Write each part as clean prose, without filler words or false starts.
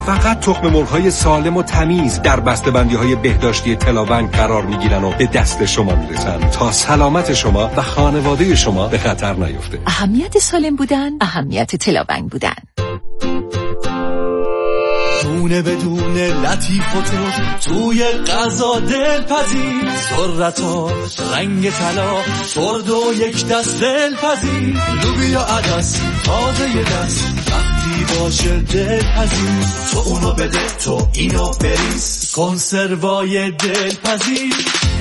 فقط تخم مرغ‌های سالم و تمیز در بسته‌بندی‌های بهداشتی تلاونگ قرار می‌گیرن و به دست شما میرسن تا سلامت شما و خانواده شما به خطر نیفته. اهمیت سالم بودن، اهمیت تلاونگ بودن. دونه بدون لطیف و توی غذا دلپذیر، ذرت‌ها رنگ طلا، چرد و یک دست دلپذیر، لوبیا عدس تازه دست وقتی باشه دلپذیر، تو اونو بده تو اینو بریز، کنسروای دلپذیر.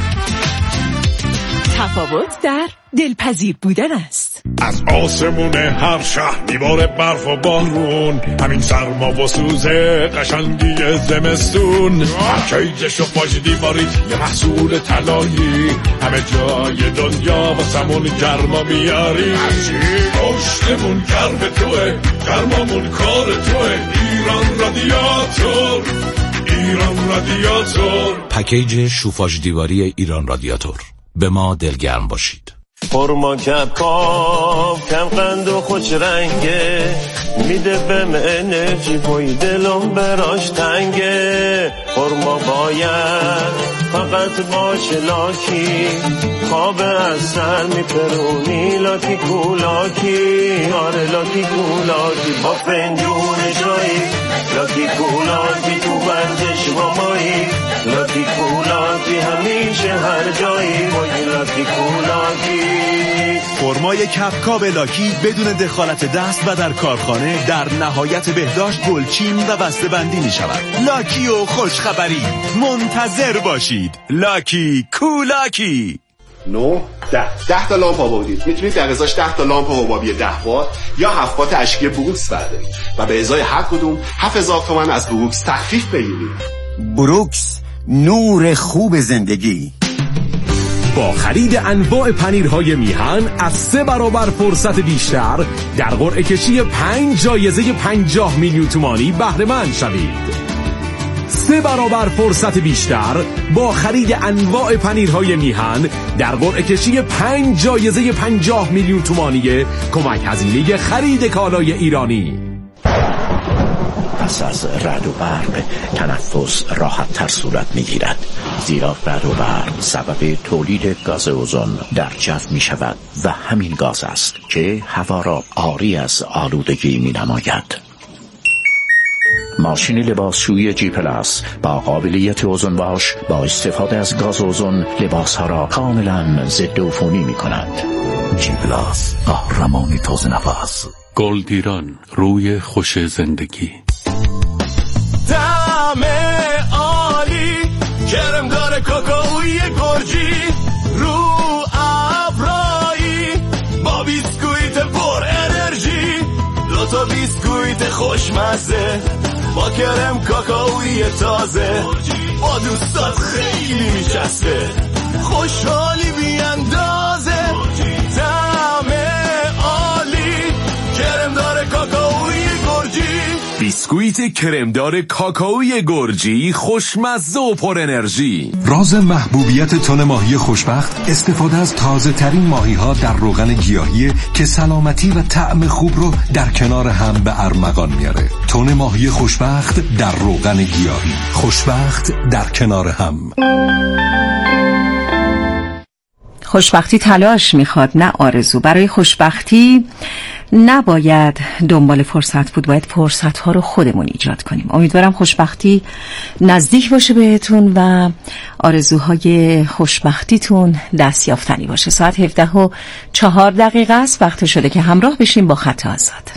تفاوت در دلپذیر بودن است. از آسمون هر شهر میباره برف و بارون، همین سرما و سوز قشنگی زمستون، کیجش و پاش دیواری یه محصول طلایی، همه جای دنیا با سمون گرما میاری، پشتمون گرم توه، گرمامون کار توه، ایران رادیاتور، ایران رادیاتور. پکیج شوفاژ دیواری ایران رادیاتور. به ما دلگرم باشید. خورما کباب کم قند و خوش رنگه، میده بهم انرژی بوی دلم براش تنگه. خورما باید فقط باشه لاکی، خواب از سر میپرونی لاکی کولاکی، آره لاکی کولاکی با فنجون چایی، لاکی کولاکی تو بندش مامایی، لاکی کولاکی همیشه هر جایی، باید لاکی کولاکی. خرمای کبکاب لاکی بدون دخالت دست و در کارخانه در نهایت بهداشت گلچین و بسته‌بندی می شود. لاکی و خوشخبری منتظر باشید. لاکی کولاکی. 9 10 تا لامپ آوردید، میتونید در ازاش 10 تا لامپ حبابی 10 وات یا 7 وات اشکی بروکس بردارید و به ازای هر کدوم 7000 تومان از بروکس تخفیف بگیرید. بروکس، نور خوب زندگی. با خرید انواع پنیرهای میهن از 3 برابر فرصت بیشتر در قرعه کشی 5 جایزه 50 میلیون تومانی بهره مند شوید. 3 برابر فرصت بیشتر با خرید انواع پنیرهای میهن در قرعه کشی 5 جایزه 50 میلیون تومانی کمک هزینه خرید کالای ایرانی. پس از رعد و برق تنفس راحت تر صورت میگیرد، زیرا رعد و برق سبب تولید گاز اوزون در جو می شود و همین گاز است که هوا را عاری از آلودگی می نماید. ماشین لباسشویی جی پلاس با قابلیت اوزون واش با استفاده از گاز اوزون لباسها را کاملا ضد عفونی می کند. جی پلاس، قهرمان تازه نفس. گلدیران، روی خوش زندگی. دمه عالی، کرم داره کاکائوی گرجی، رو ابرایی با بیسکویت پر انرژی، 2 تا بیسکویت خوشمزه با کرم کاکائوی تازه، با دوستات خیلی میچسبه، خوشحالی بیاندازه. دمه عالی، کرم داره کاکائوی گرجی. بیسکویت کرمدار کاکائوی گرجی، خوشمزه و پر انرژی. راز محبوبیت تن ماهی خوشبخت استفاده از تازه ترین ماهی ها در روغن گیاهی که سلامتی و طعم خوب رو در کنار هم به ارمغان میاره. تن ماهی خوشبخت در روغن گیاهی، خوشبخت در کنار هم. خوشبختی تلاش میخواد نه آرزو. برای خوشبختی نباید دنبال فرصت بود، باید فرصت ها رو خودمون ایجاد کنیم. امیدوارم خوشبختی نزدیک باشه بهتون و آرزوهای خوشبختیتون دستیافتنی باشه. ساعت 17:04 است، وقت شده که همراه بشیم با خط آزاد.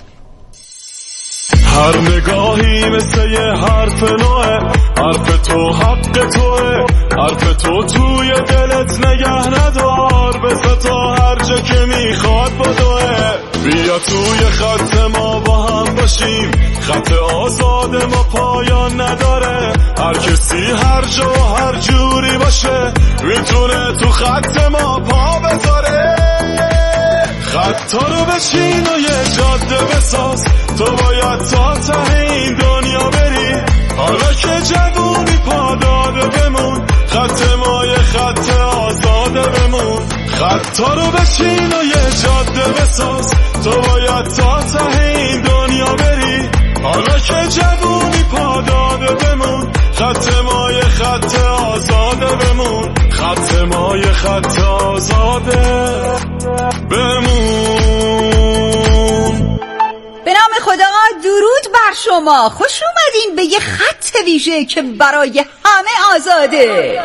هر نگاهی مثل یه حرف نوه، حرف تو حق توه، حرف تو توی دلت نگه ندار، بذار تا هر جا که میخواد بدوه. بیا توی خط ما با هم باشیم، خط آزاد ما پایان نداره، هر کسی هر جا و هر جوری باشه میتونه تو خط ما پا بذاره. خطا رو بچین و یه جاده بساز، تو باید تا ته این دنیا بری، حالا که جوونی پا داده بمون، خط ما یه خط آزاده بمون. خطا رو بچین و یه جاده بساز، تو باید تا ته این دنیا بری، حالا که جوونی پاداده بمون، خط مای خط آزاده بمون، خط مای خط آزاده بمون. به نام خدا، درود بر شما. خوش اومدین به یه خط ویژه که برای همه آزاده.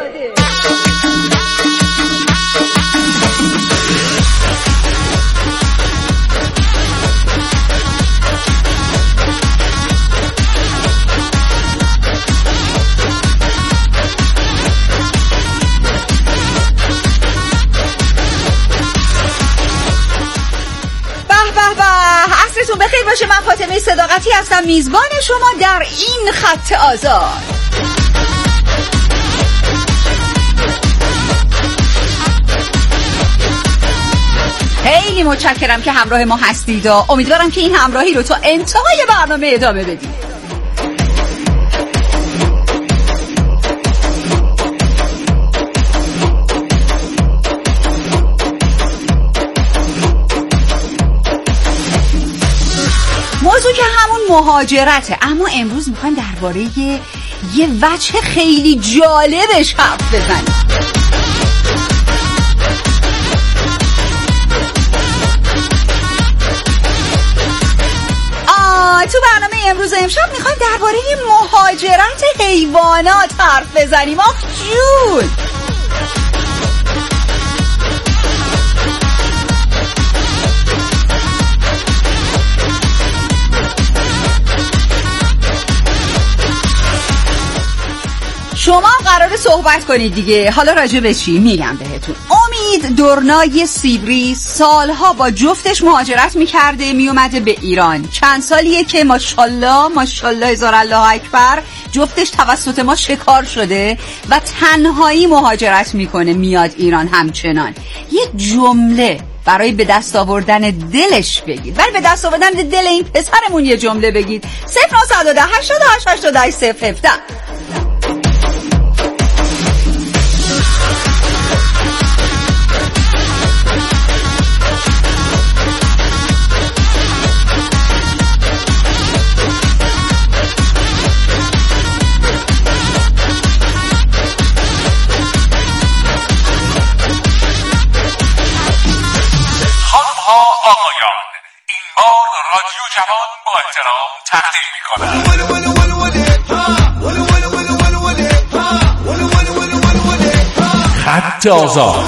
عصرتون بخیر باشه. من فاطمه صداقتی هستم، میزبان شما در این خط آزاد. خیلی متشکرم که همراه ما هستید و امیدوارم که این همراهی رو تا انتهای برنامه ادامه بدید. موضوع که همون مهاجرته، اما امروز میخوایم درباره یه وجه خیلی جالبش حرف بزنیم. تو برنامه امروز امشب میخوایم درباره مهاجرت حیوانات حرف بزنیم. آخ جون، شما قراره صحبت کنید دیگه. حالا راجع به چی میگم بهتون. امید دورنای سیبری سالها با جفتش مهاجرت میکرده، میومده به ایران. چند سالیه که ماشاءالله ماشاءالله هزار الله اکبر جفتش توسط ما شکار شده و تنهایی مهاجرت میکنه میاد ایران. همچنان یه جمله برای به دست آوردن دلش بگید، برای به دست آوردن دل این پسرمون یه جمله بگید. 0910 88 88 017. آقایان، این بار رادیو جوان با احترام تقدیم می‌کند خط آزاد.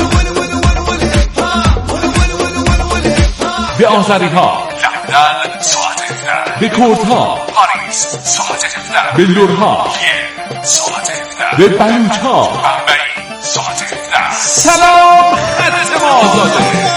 به آذری‌ها لندن ساعت 17، به کردها پاریس ساعت 17، به لورها کیف ساعت 17، به بلوچ‌ها بمبئی ساعت 17. سلام، خط آزاده.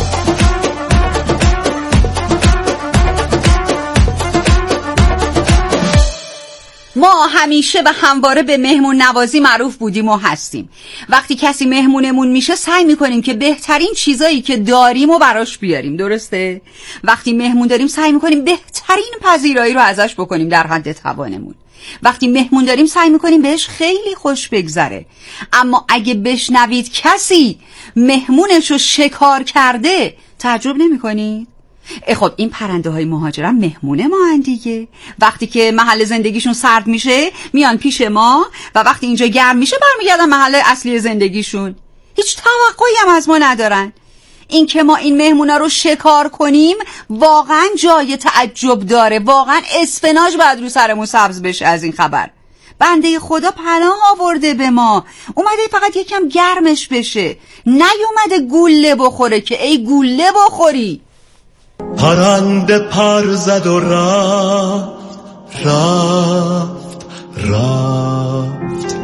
ما همیشه و همواره به مهمون نوازی معروف بودیم و هستیم. وقتی کسی مهمونمون میشه سعی میکنیم که بهترین چیزایی که داریم و براش بیاریم، درسته؟ وقتی مهمون داریم سعی میکنیم بهترین پذیرایی رو ازش بکنیم در حد توانمون. وقتی مهمون داریم سعی میکنیم بهش خیلی خوش بگذره. اما اگه بشنوید کسی مهمونش رو شکار کرده، تعجب نمیکنید؟ خب این پرنده های مهاجرن مهمونه ما هن دیگه. وقتی که محل زندگیشون سرد میشه میان پیش ما و وقتی اینجا گرم میشه برمیگردن محل اصلی زندگیشون. هیچ توقعی هم از ما ندارن. این که ما این مهمونا رو شکار کنیم واقعا جای تعجب داره. واقعا اسفناج باید رو سرمون سبز بشه از این خبر. بنده خدا پناه آورده به ما، اومده فقط یکم گرمش بشه، نیومده گوله بخوره که ای گوله بخوری. پرنده پر زد و رفت رفت رفت،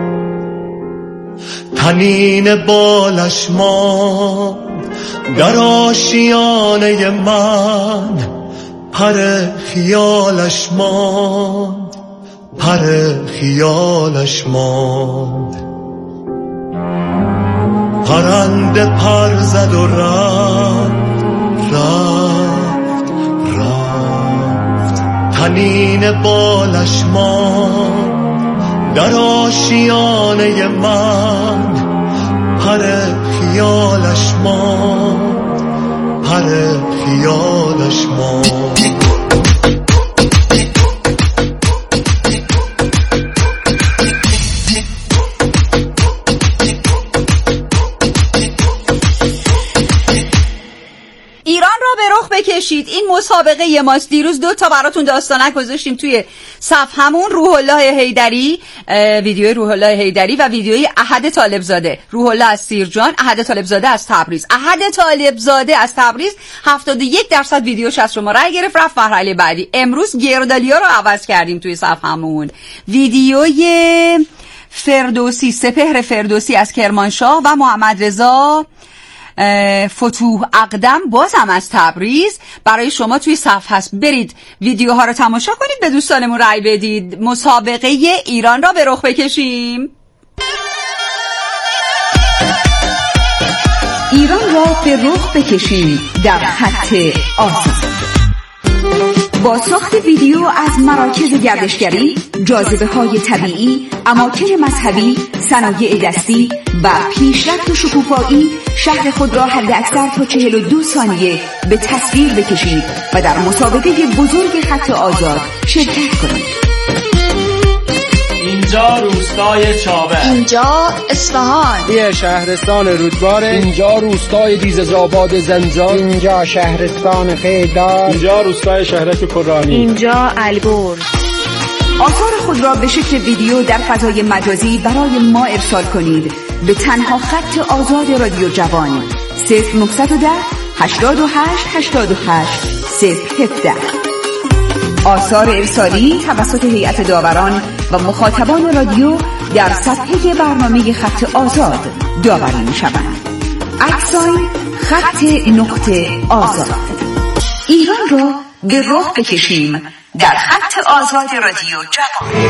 تنین بالش ماند در آشیانه من، پر خیالش ماند پر خیالش ماند. پرنده پر زد و رفت رفت رفت، تنین بالش ماند در آشیانه من، پر خیالش ماند پر خیالش ماند. بکشید. این مسابقه ماست. دیروز 2 تا براتون داستانک گذاشتیم توی صفحمون. روح الله حیدری، ویدیوی روح الله حیدری و ویدیوی احد طالبزاده. روح الله از سیرجان، احد طالبزاده از تبریز. احد طالبزاده از تبریز 71% ویدیوش از شما رای گرفت، رفت مرحله بعدی. امروز گردالیا رو عوض کردیم توی صفحمون. ویدیوی فردوسی، سپهر فردوسی از کرمانشاه و محمد رضا فتوح اقدم بازم از تبریز برای شما توی صفحه هست. برید ویدیوها رو تماشا کنید، به دوستانمون رای بدید. مسابقه ایران را به رخ بکشیم. ایران را به رخ بکشیم در خط آزاد. با ساخت ویدیو از مراکز گردشگری، جاذبه‌های طبیعی، اماکن مذهبی، صنایع دستی و پیشرفت و شکوفایی، شهر خود را حداکثر تا 42 ثانیه به تصویر بکشید و در مسابقه بزرگ خط آزاد شرکت کنید. اینجا روستای چابه، اینجا اصفهان، یه شهرستان رودباره، اینجا روستای دیزه‌آباد زنجان، اینجا شهرستان قیدار، اینجا روستای شهرک کرانی، اینجا البرز. آثار خود را به شکل ویدیو در فضای مجازی برای ما ارسال کنید به تنها خط آزاد رادیو جوان 0910 88 88 017. آثار ارسالی توسط هیئت داوران و مخاطبان رادیو در صفحه برنامه خط آزاد داوری می شوند. ادساین خط نقطه آزاد. ایران را به رخ بکشیم در خط آزاد رادیو جوان.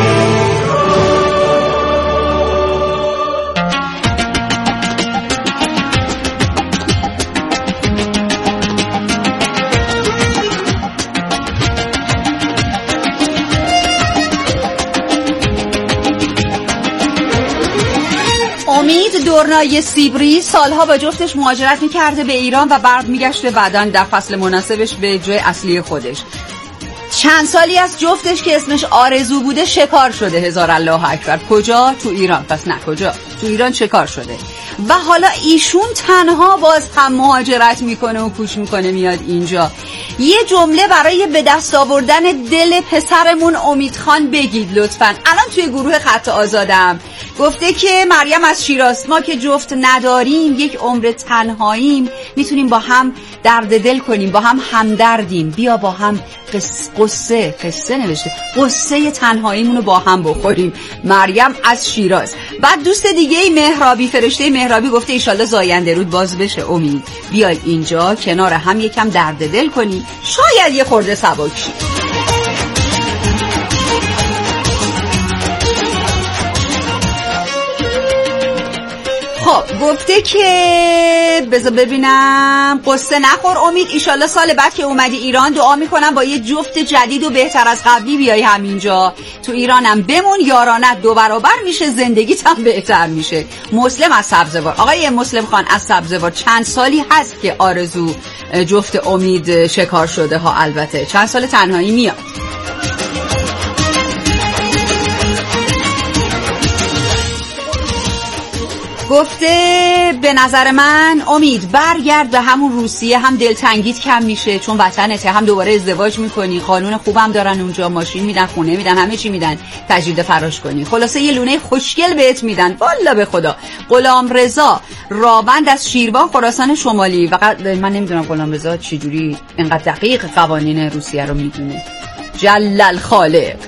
امید دورنای سیبری سالها با جفتش مهاجرت میکرده به ایران و بعد میگشته بعداً در فصل مناسبش به جای اصلی خودش. چند سالی از جفتش که اسمش آرزو بوده شکار شده. هزار الله اکبر. کجا؟ تو ایران. پس نه کجا؟ تو ایران شکار شده و حالا ایشون تنها باز هم مهاجرت میکنه و کوچ میکنه میاد اینجا. یه جمله برای به دست آوردن دل پسرمون امید خان بگید لطفاً. الان توی گروه خط آزادم گفته که مریم از شیراز، ما که جفت نداریم، یک عمر تنهاییم، میتونیم با هم درد دل کنیم، با هم همدردیم، بیا با هم قصه نوشته، قصه تنهاییمونو با هم بخوریم. مریم از شیراز. بعد دوست دیگه مهرابی، فرشته مهرابی گفته ایشالله زاینده رود باز بشه امید، بیای اینجا کنار هم یکم درد دل کنیم، شاید یه خورده سبک شی. خب گفته که بذار ببینم، قصه نخور امید، ایشالله سال بعد که اومدی ایران دعا میکنم با یه جفت جدید و بهتر از قبلی بیای همینجا، تو ایرانم بمون، یارانت 2 برابر میشه، زندگیت هم بهتر میشه. مسلم از سبزوار. آقای مسلم خان از سبزوار، چند سالی هست که آرزو جفت امید شکار شده ها؟ البته چند سال تنهایی میاد. گفته به نظر من امید برگرد به همون روسیه، هم دلتنگیت کم میشه چون وطنته، هم دوباره ازدواج میکنی، قانون خوبم دارن اونجا، ماشین میدن، خونه میدن، همه چی میدن، تجدید فراش کنی، خلاصه یه لونه خوشگل بهت میدن. والا به خدا. غلام رضا راوند از شیروان خراسان شمالی. فقط من نمیدونم غلام رضا چجوری اینقدر دقیق قوانین روسیه رو میدونه. جلل خالق.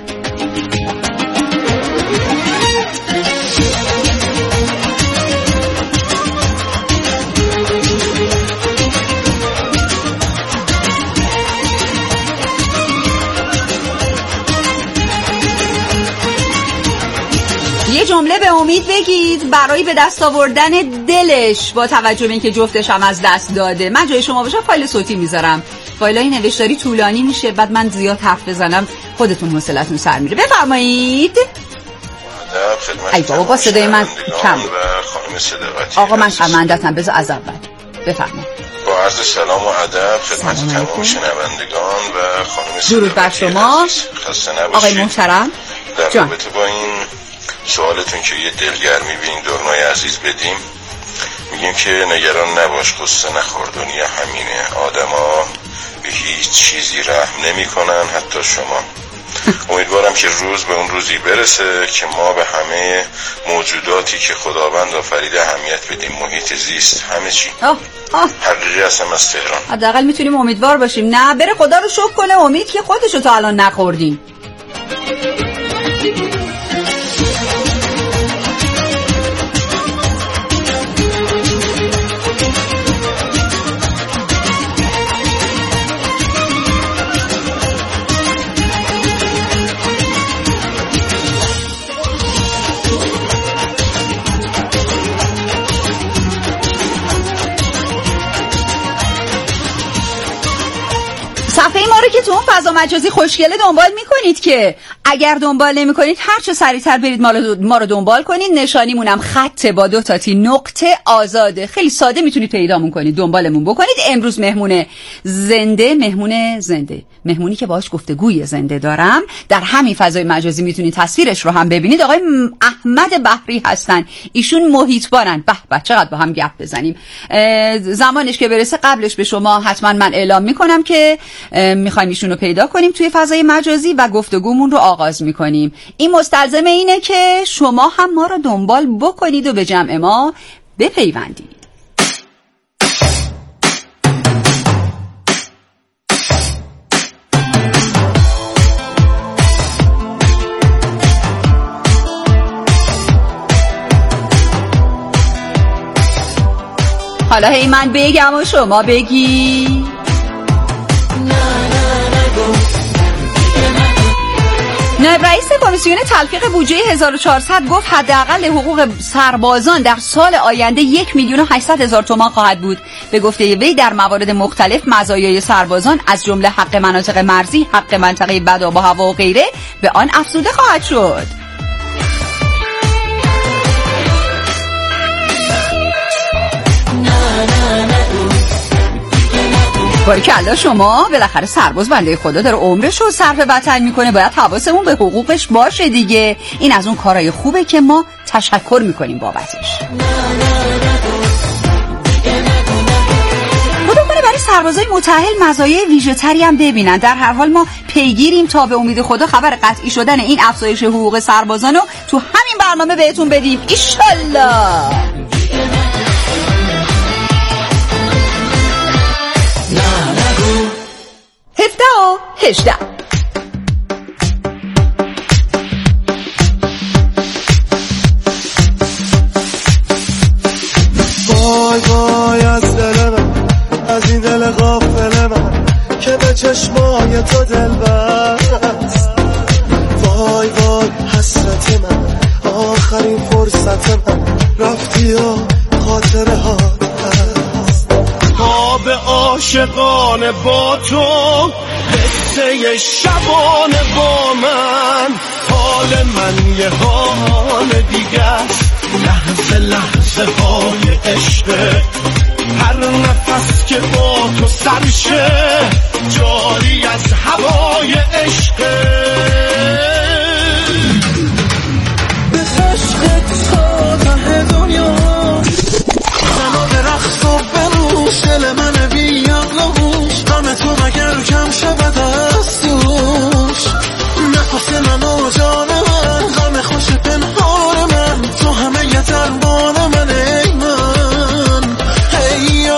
یه جمله به امید بگید برای به دست آوردن دلش، با توجه به اینکه جفتش هم از دست داده. من جای شما باشم فایل صوتی میذارم، فایلای نوشتاری طولانی میشه، بعد من زیاد حرف بزنم خودتون حوصله‌تون سر میره. بفرمایید. ای بابا با صدای من کم. آقا من شرمنده‌ام، بذار از اول بفرمایید. با عرض سلام و ادب خدمت تمام شنوندگان و خانم درود بر شما آقای محترم. در رابطه با این سوالتون که یه دلگرمی به این دورنای عزیز بدیم، میگیم که نگران نباش، قصه نخور، دنیا همینه، آدما به هیچ چیزی رحم نمی کنن، حتی شما. امیدوارم که روز به اون روزی برسه که ما به همه موجوداتی که خداوند آفریده اهمیت بدیم. محیط زیست، همه چی. حقیقی هستم از تهران. حداقل میتونیم امیدوار باشیم. نه بره خدا رو شکر کنه امید که خودشو تا الان نخوردیم. صفحه ما رو که تو اون فضا مجازی خوشگله دنبال میکنید که اگر دنبال نمیکنید هر چه سریعتر برید ما رو دنبال کنید. نشانیمونم خط با 2 تا تی نقطه آزاده. خیلی ساده میتونید پیدامون کنید، دنبالمون بکنید. امروز مهمونی که باهاش گفتگوی زنده دارم. در همین فضای مجازی میتونید تصویرش رو هم ببینید. آقای احمد بحری هستن، ایشون محیطبانن. به چقدر با هم گپ بزنیم. زمانش که برسه قبلش به شما حتما من اعلام میکنم که میخوایم ایشون رو پیدا کنیم توی فضای مجازی و گفتگومون رو آغاز میکنیم. این مستلزم اینه که شما هم ما رو دنبال بکنید و به جمع ما بپیوندید. حالا هی من بگم و شما بگی. نایب رئیس کمیسیون تلفیق بودجه 1400 گفت حداقل حقوق سربازان در سال آینده 1,800,000 تومان خواهد بود. به گفته وی در موارد مختلف مزایای سربازان از جمله حق مناطق مرزی، حق منطقه بد آب و هوا و غیره به آن افزوده خواهد شد. باریکلا شما. بالاخره سرباز بنده خدا داره عمرش رو صرف وطن میکنه، باید حواسمون به حقوقش باشه دیگه. این از اون کارهای خوبه که ما تشکر میکنیم بابتش. خدا کنه برای سربازای متأهل مزایای ویژه‌تری هم ببینن. در هر حال ما پیگیریم تا به امید خدا خبر قطعی شدن این افزایش حقوق سربازان رو تو همین برنامه بهتون بدیم ایشالله. 17 و 18 وای وای از دل من، از این دل غافل من که به چشمای تو دل بست. وای وای حسرت من، آخرین فرصت من، رفتی و خاطره ها خواب عاشقانه با تو، قصه شبانه با من، حال من یه حال دیگه است، لحظه لحظه های عشقه، هر نفس که با تو سرشه جاری از هوای عشقه. به عشق تو ته دنیا زنا به رقص و بروش، دل من بیاد لغوش، غم تو مگر کم شود از توش، نفس من و جان من، غم خوش پنهان من، تو همه یه درمان من، ای من ای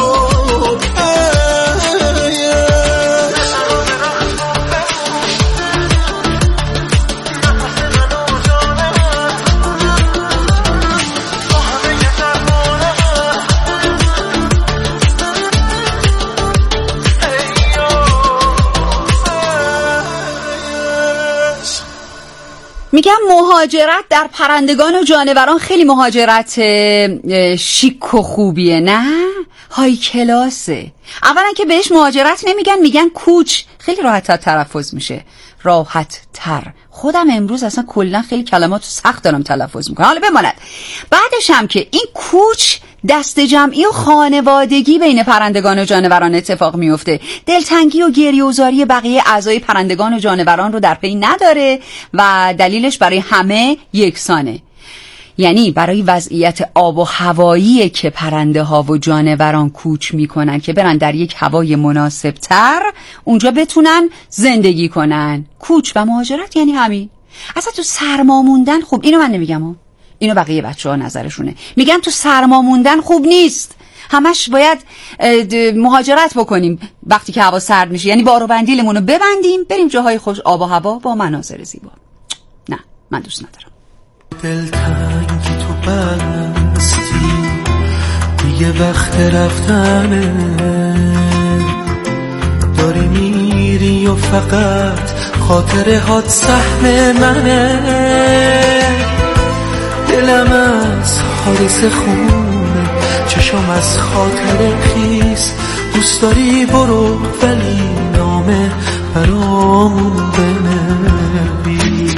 میگم مهاجرت در پرندگان و جانوران خیلی مهاجرت شیک و خوبیه، نه؟ های کلاسه. اولا که بهش مهاجرت نمیگن، میگن کوچ. خیلی راحت تر تلفظ میشه، راحت تر. خودم امروز اصلا کلا خیلی کلمات سخت دارم تلفظ میکنم، حالا بماند. بعدش هم که این کوچ دست جمعی و خانوادگی بین پرندگان و جانوران اتفاق میفته. دلتنگی و گریه‌وزاری بقیه اعضای پرندگان و جانوران رو در پی نداره و دلیلش برای همه یکسانه. یعنی برای وضعیت آب و هوایی که پرنده ها و جانوران کوچ میکنن که برن در یک هوای مناسب تر اونجا بتونن زندگی کنن. کوچ و مهاجرت یعنی همین. اصلا تو سرما موندن خوب، اینو من نمیگم، اینو بقیه بچه‌ها نظرشونه، میگن تو سرما موندن خوب نیست، همش باید مهاجرت بکنیم وقتی که هوا سرد میشه، یعنی بار و بندیلمون رو ببندیم بریم جاهای خوش آب و هوا با مناظر زیبا. نه من دوست ندارم. دلتنگی تو بستی دیگه وقت رفتنه، داری میری و فقط خاطره هات سهم منه، دلم از حادثه خونه چشم از خاطره خیس، دوست داری برو ولی نامه برامون بنویس.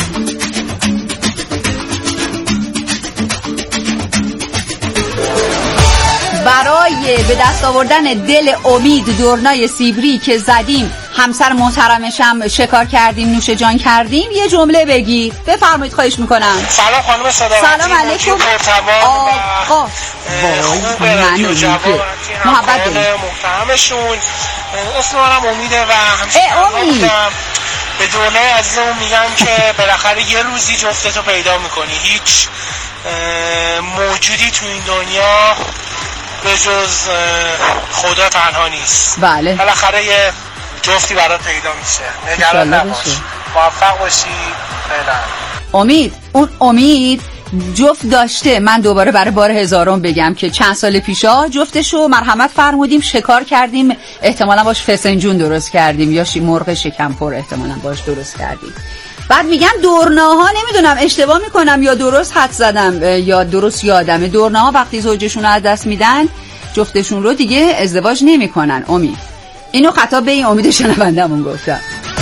برای به دست آوردن دل امید دورنای سیبری که زدیم، همسر محترمشم شکار کردیم، نوش جان کردیم، یه جمله بگی. بفرمایید خواهش میکنم. سلام خانم صداقتی. سلام علیکم. آقا وای من امیده محبت داریم محترمشون. اسم منم امیده و همشه به دورنای عزیزمون میگم که بالاخره یه روزی جفتتو پیدا میکنی. هیچ موجودی تو این دنیا به جز خدا تنها نیست. بله بالاخره یه جفتی برات پیدا میشه. نگران نباش، موفق باشی. فعلا امید. اون امید جفت داشته. من دوباره برای بار هزارم بگم که چند سال پیشا جفتشو مرحمت فرمودیم، شکار کردیم، احتمالا باش فسنجون درست کردیم یا مرغ شکمپر احتمالا باش درست کردیم. بعد میگن دورناها، نمیدونم اشتباه میکنم یا درست حد زدم یا درست یادمه، دورناها وقتی زوجشون رو از دست میدن جفتشون رو دیگه ازدواج نمیکنن. امید اینو خطاب به این امید شنوندمون گفتم.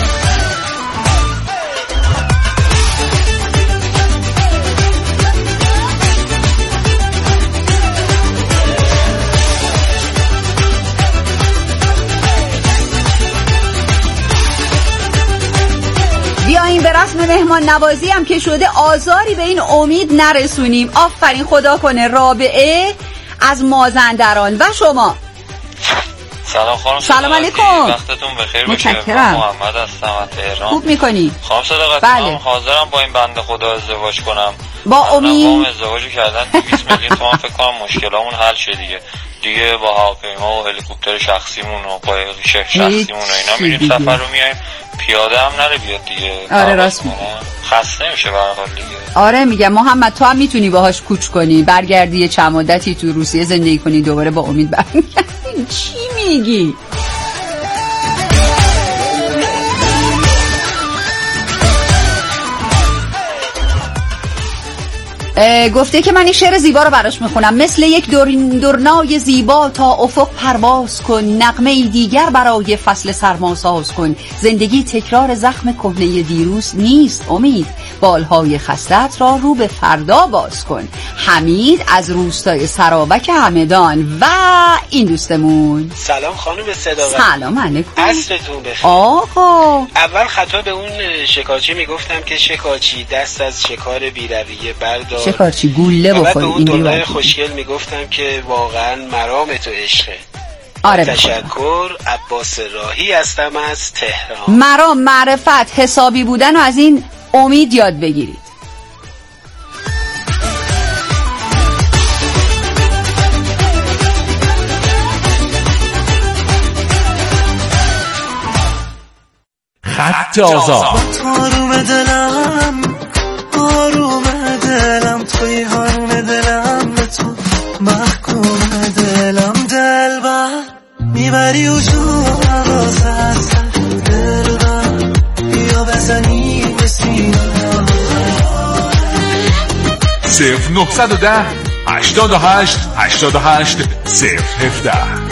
بیاییم به رسم مهمان نوازی هم که شده آزاری به این امید نرسونیم. آفرین، خدا کنه. رابعه از مازندران و شما. سلام خانم. سلام علیکم. وقتتون بخیر باشه. متشکرم. محمد هستم از تهران. خوب میکنی؟ خانم صداقتی. بله. من حاضرم با این بنده خدا ازدواج کنم. با امید. با ازدواجو کردن 200 میلیون تومان فکر کنم مشکلامون حل شه دیگه با هواپیما و هلیکوپتر شخصیمون و قایق شخصیمون و اینا میریم سفر رو میایم، پیاده هم نره بیاد دیگه. آره راست میگی. خسته میشه به هر حال دیگه. آره میگم محمد تو هم میتونی باهاش کوچ کنی، برگردی یه چند مدتی تو روسیه زندگی کنی، دوباره با امید برگردی. چی میگی؟ گفته که من این شعر زیبا رو براش میخونم. مثل یک دورنای زیبا تا افق پرواز کن، نغمه دیگر برای فصل سرما ساز کن. زندگی تکرار زخم کهنه دیروز نیست امید، بالهای خستت را رو به فردا باز کن. حمید از روستای سراوک همدان و این دوستمون. سلام خانم صداقتی. سلام علیکم. عصرتون بخیر. آقا اول خطا به اون شکارچی میگفتم که شکارچی دست از شکار بی‌رویه بردار، شکارچی گوله بخور. بعد به اون دورای خوشگل میگفتم که واقعا مرام تو عشقه. آره تشکر. عباس راهی هستم از تهران. مرام، معرفت، حسابی بودن و از این امید یاد بگیرید. خط آزاد. آروم دلم، آروم دلم، توی حروم دلم، به تو محکوم دلم. دلبر میبری و جو حواس هستن، دلبر بیا بزنی به سینه. 0910 88 88 017.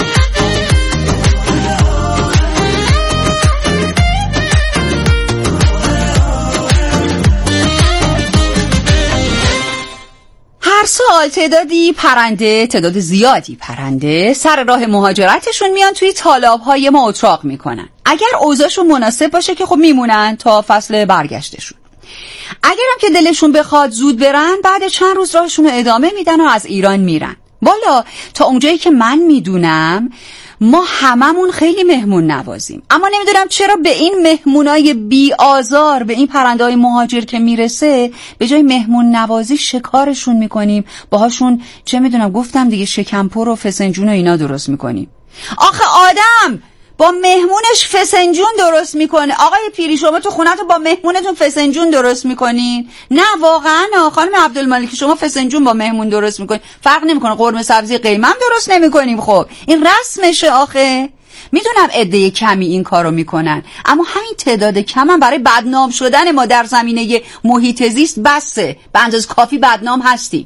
هر سال تعداد زیادی پرنده سر راه مهاجرتشون میان توی تالاب‌های ما اتراق میکنن. اگر اوضاعشون مناسب باشه که خب میمونن تا فصل برگشتشون. اگرم که دلشون بخواد زود برن، بعد چند روز راهشون رو ادامه میدن و از ایران میرن. والا تا اونجایی که من میدونم ما هممون خیلی مهمون نوازیم، اما نمیدونم چرا به این مهمونای بی آزار، به این پرنده‌های مهاجر که میرسه، به جای مهمون نوازی شکارشون میکنیم، باهاشون چه میدونم گفتم دیگه شکمپر و فسنجون و اینا درست میکنیم. آخه آدم با مهمونش فسنجون درست میکنه. آقای پیری شما تو خونتون با مهمونتون فسنجون درست میکنین؟ نه واقعا خانم عبدالمالکی شما فسنجون با مهمون درست میکنین، فرق نمیکنه. قرمه سبزی قیمه درست نمیکنیم. خب این رسمشه. آخه میدونم عده کمی این کارو میکنن، اما همین تعداد کم هم برای بدنام شدن ما در زمینه محیط زیست بسه. به اندازه کافی بدنام هستیم.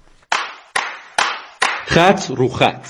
خط رو خط.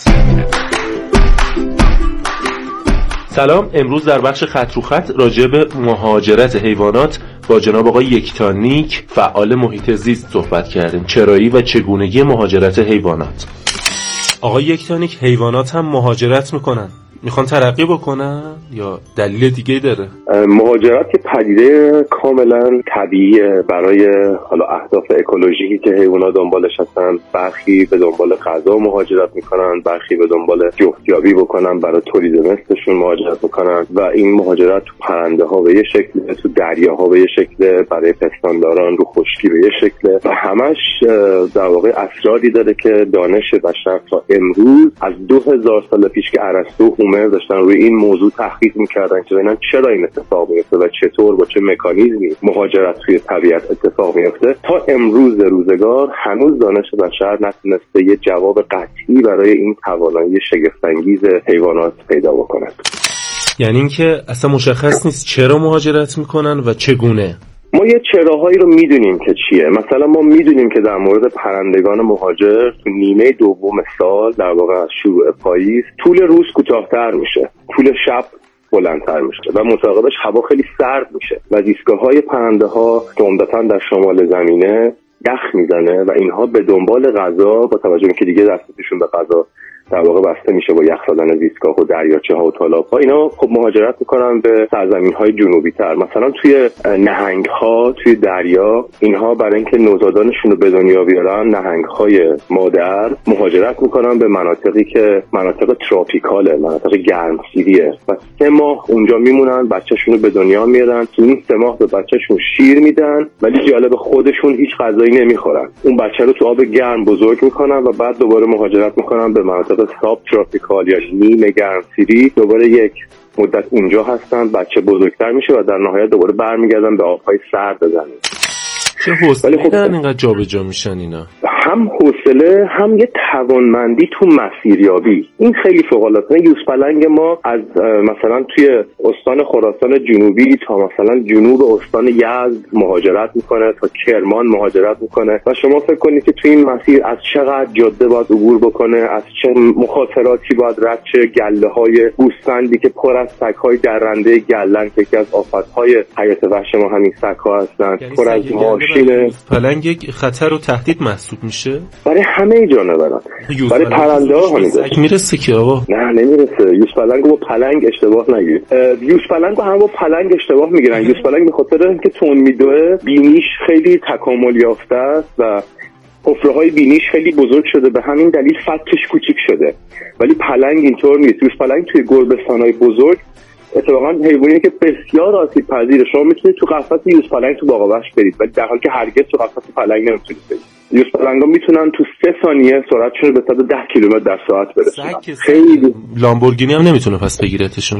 سلام، امروز در بخش خط رو خط راجع به مهاجرت حیوانات با جناب آقای یکتانیک فعال محیط زیست صحبت کردیم. چرایی و چگونگی مهاجرت حیوانات. آقای یکتانیک، حیوانات هم مهاجرت میکنن؟ میخوان ترقی بکنن یا دلیل دیگه داره؟ مهاجرت که پدیده کاملا طبیعیه برای حالا اهداف اکولوژیکی که حیوانات دنبالش هستن. برخی به دنبال غذا مهاجرت میکنن، برخی به دنبال جفتیابی بکنن، برای تولید مثلشون مهاجرت میکنن و این مهاجرت تو پرنده ها به یه شکل، تو دریاها به یه شکل، برای پستانداران رو خشکی به یه شکل و همش در واقع اسراری داره که دانش بشر تا امروز از 2000 سال پیش که ارسطو داشتن روی این موضوع تحقیق میکردن که ببینن چرا این اتفاق میفته و چطور با چه مکانیزمی مهاجرت توی طبیعت اتفاق میفته، تا امروز روزگار هنوز دانش بشر نتونسته یه جواب قطعی برای این توانایی شگفت‌انگیز حیوانات پیدا بکنه. یعنی اینکه اصلا مشخص نیست چرا مهاجرت میکنن و چگونه. ما یه چراهایی رو میدونیم که چیه. مثلا ما میدونیم که در مورد پرندگان مهاجر تو نیمه دوم سال، در واقع از شروع پاییز، طول روز کوتاه‌تر میشه، طول شب بلندتر میشه و مصاحبش هوا خیلی سرد میشه و زیستگاه‌های پرنده‌ها عمدتاً در شمال زمینه یخ میزنه و اینها به دنبال غذا، با توجه به اینکه دیگه دسترسیشون به غذا در واقع بسته میشه با یخ زدن زیستگاه و دریاچه‌ها و تالاب‌ها، اینا خب مهاجرت میکنن به سرزمین‌های جنوبی‌تر. مثلا توی نهنگ‌ها توی دریا، اینها برای اینکه نوزادانشون رو به دنیا بیارن، نهنگ‌های مادر مهاجرت میکنن به مناطقی که مناطق تروپیکاله، مناطق گرمسیریه و 3 ماه اونجا میمونن، بچه‌شون رو به دنیا میارن. تو این 3 ماه به بچه‌شون شیر میدن، ولی جالب خودشون هیچ غذایی نمیخورن. اون بچه رو تو آب گرم بزرگ میکنن و بعد دوباره مهاجرت میکنن به مناطق ساب تروپیکال یا نیمه گرمسیری. دوباره یک مدت اونجا هستن، بچه بزرگتر میشه و در نهایت دوباره برمیگردن به آبهای سرد زمین. چه حوصله دارن اینقدر جابجا میشن اینا؟ هم حوصله، هم یه توانمندی تو مسیریابی. این خیلی فوق‌العاده. یوزپلنگ ما از مثلا توی استان خراسان جنوبی تا مثلا جنوب استان یزد مهاجرت میکنه، تا کرمان مهاجرت میکنه و شما فکر کنید که توی این مسیر از چقدر جاده باید عبور بکنه، از چه مخاطراتی باید رد شه، گله‌های گوسفندی که پر از سگ‌های درنده گلن که یکی از آفت‌های حیات وحش ما همین سگ‌ها هستن، پر از ماشین. پلنگ یک خطر و تهدید محسوب میشه برای همه جانوران، برای پرنده‌ها هم میرسه که آقا نه نمیرسه. یوزپلنگو با پلنگ اشتباه نگیرید. یوزپلنگو هم با پلنگ اشتباه میگیرن. یوزپلنگ به خاطر اینکه تون میدوه، بینیش خیلی تکامل یافته است و حفره‌های بینیش خیلی بزرگ شده، به همین دلیل فکش کوچیک شده. ولی پلنگ اینطور نیست. یوزپلنگ توی گربه‌ستان‌های بزرگ اتفاقا حیوانیه که بسیار آسیب پذیره. شما میتونید تو قفس یوزپلنگ تو باغ وحش برید، ولی در حالی که هرگز تو قفس پلنگ نمیتونید برید. یوزپلنگا میتونن تو 3 ثانیه سرعتشون به 110 کیلومتر در ساعت برسونن. خیلی لامبورگینی هم نمیتونه پس بگیرتشون.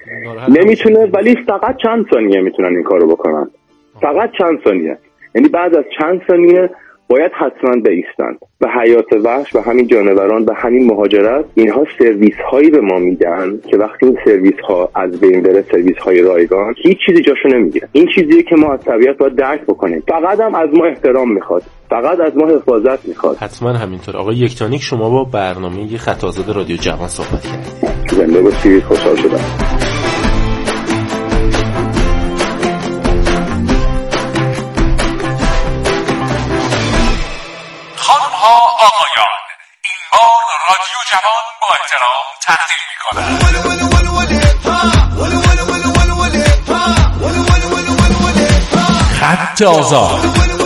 نمیتونه، ولی فقط چند ثانیه میتونن این کارو بکنن. فقط چند ثانیه. یعنی بعد از چند ثانیه باید حتما بایستن. و حیات وحش و همین جانوران و همین مهاجرت، اینها سرویس هایی به ما میدن که وقتی این سرویس ها از بین بره، سرویس های رایگان، هیچ چیزی جاشو نمیگیره. این چیزیه که ما از طبیعت باید درک بکنیم. فقط هم از ما احترام میخواد، فقط از ما حفاظت میخواد. حتما همینطور. آقای یکتانیک، شما با برنامه خط آزاد رادیو جوان صحبت کردید. زنده باشید، خوشحال شدم. آقایان، این بار رادیو جوان با احترام تقدیم می‌کند خط آزاد.